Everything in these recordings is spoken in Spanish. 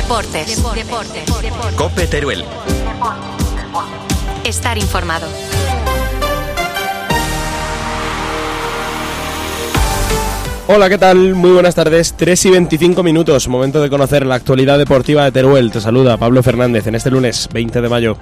Deportes. COPE Teruel. Estar informado. Hola, ¿qué tal? Muy buenas tardes, 3:25, momento de conocer la actualidad deportiva de Teruel. Te saluda Pablo Fernández en este lunes 20 de mayo.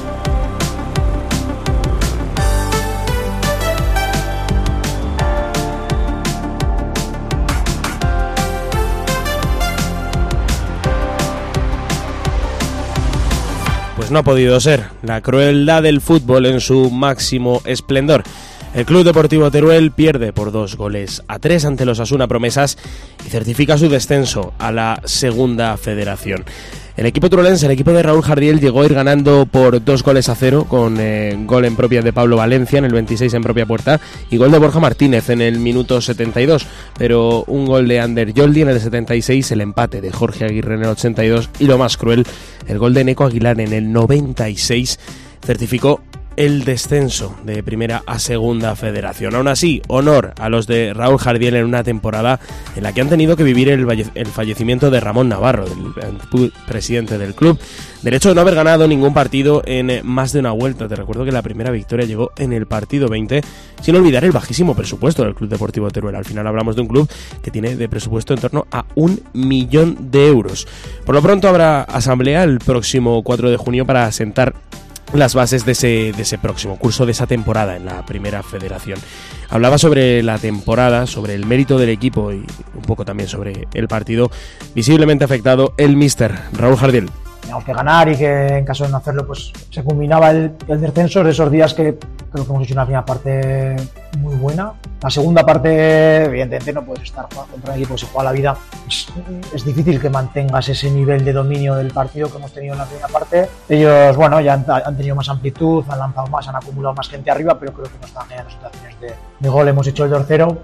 Pues no ha podido ser, la crueldad del fútbol en su máximo esplendor. El Club Deportivo Teruel pierde por 2-3 ante los Osasuna Promesas y certifica su descenso a la Segunda Federación. El equipo turolense, el equipo de Raúl Jardiel, llegó a ir ganando por 2-0 con gol en propia de Pablo Valencia en el 26 en propia puerta y gol de Borja Martínez en el minuto 72, pero un gol de Ander Yoldi en el 76, el empate de Jorge Aguirre en el 82 y lo más cruel, el gol de Neco Aguilar en el 96 certificó el descenso de Primera a Segunda Federación. Aún así, honor a los de Raúl Jardiel en una temporada en la que han tenido que vivir el fallecimiento de Ramón Navarro, el presidente del club, del hecho de no haber ganado ningún partido en más de una vuelta. Te recuerdo que la primera victoria llegó en el partido 20, sin olvidar el bajísimo presupuesto del Club Deportivo Teruel. Al final hablamos de un club que tiene de presupuesto en torno a 1 millón de euros. Por lo pronto habrá asamblea el próximo 4 de junio para sentar las bases de ese próximo curso, de esa temporada en la Primera Federación. Hablaba sobre la temporada, sobre el mérito del equipo y un poco también sobre el partido visiblemente afectado el míster Raúl Jardiel. Teníamos que ganar y que en caso de no hacerlo pues se culminaba el descenso. De esos días que creo que hemos hecho una primera parte muy buena. La segunda parte, evidentemente, no puedes estar jugando contra un equipo que se juega la vida. Es difícil que mantengas ese nivel de dominio del partido que hemos tenido en la primera parte. Ellos, bueno, ya han tenido más amplitud, han lanzado más, han acumulado más gente arriba, pero creo que no están generando situaciones de gol. Hemos hecho el 2-0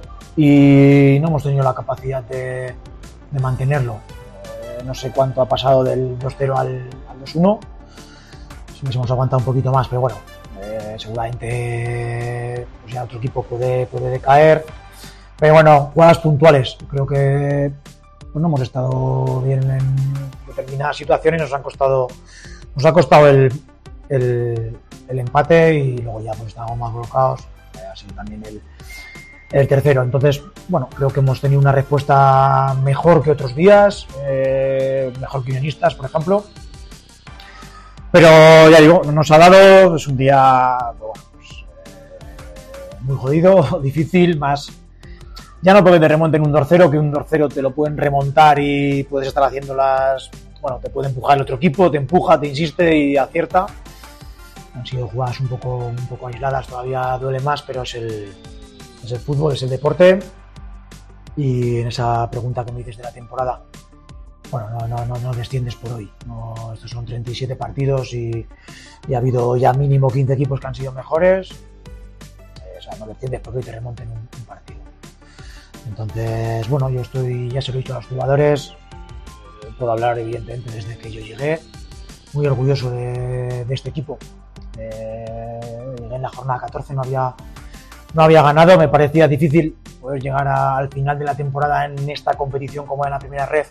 y no hemos tenido la capacidad de mantenerlo. No sé cuánto ha pasado del 2-0 al 2-1. Si nos hemos aguantado un poquito más, pero bueno, seguramente pues ya otro equipo puede decaer. Pero bueno, jugadas puntuales. Creo que pues no hemos estado bien en determinadas situaciones. Nos ha costado el empate y luego ya pues estábamos más bloqueados. Ha sido también el tercero. Entonces, bueno, creo que hemos tenido una respuesta mejor que otros días, mejor que Unionistas, por ejemplo. Pero ya digo, nos ha dado, es un día pues, muy jodido, difícil, más. Ya no porque te remonten un 2-0, que un 2-0 te lo pueden remontar y puedes estar haciendo bueno, te puede empujar el otro equipo, te empuja, te insiste y acierta. Han sido jugadas un poco aisladas, todavía duele más, pero es el fútbol, es el deporte. Y en esa pregunta que me dices de la temporada, bueno, no desciendes por hoy. No, estos son 37 partidos y ha habido ya mínimo 15 equipos que han sido mejores. O sea, no desciendes porque hoy te remonten un partido. Entonces, bueno, yo ya se lo he dicho a los jugadores. Puedo hablar evidentemente desde que yo llegué. Muy orgulloso de este equipo. Llegué en la jornada 14, no había ganado, me parecía difícil poder llegar al final de la temporada en esta competición como en la primera red,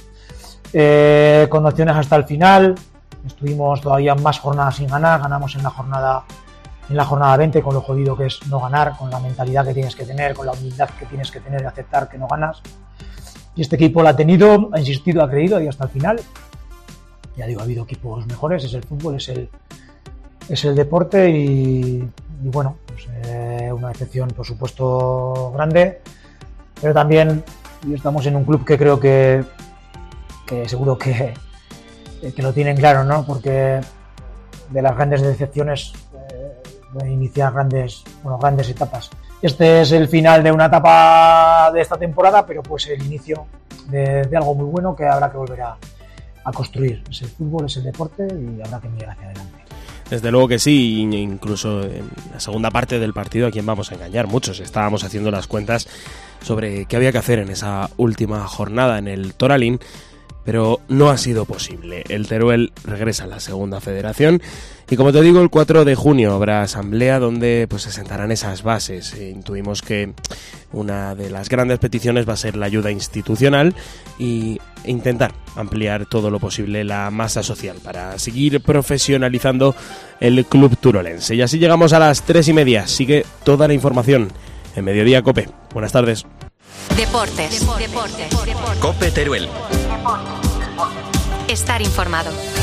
con opciones hasta el final. Estuvimos todavía más jornadas sin ganar, ganamos en la jornada 20 con lo jodido que es no ganar, con la mentalidad que tienes que tener, con la humildad que tienes que tener de aceptar que no ganas. Y este equipo lo ha tenido, ha insistido, ha creído y hasta el final. Ya digo, ha habido equipos mejores, es el fútbol, es el deporte y bueno, pues, una decepción por supuesto grande, pero también estamos en un club que creo que seguro que lo tienen claro, ¿no? Porque de las grandes decepciones de iniciar grandes etapas. Este es el final de una etapa de esta temporada, pero pues el inicio de algo muy bueno que habrá que volver a construir. Es el fútbol, es el deporte y habrá que mirar hacia adelante. Desde luego que sí, incluso en la segunda parte del partido, ¿a quién vamos a engañar? Muchos estábamos haciendo las cuentas sobre qué había que hacer en esa última jornada en el Toralín, pero no ha sido posible. El Teruel regresa a la Segunda Federación y, como te digo, el 4 de junio habrá asamblea donde pues se sentarán esas bases. Intuimos que una de las grandes peticiones va a ser la ayuda institucional y e intentar ampliar todo lo posible la masa social para seguir profesionalizando el club turolense. Y así llegamos a las 3:30. Sigue toda la información en Mediodía COPE. Buenas tardes. Deportes. COPE Teruel. Estar informado.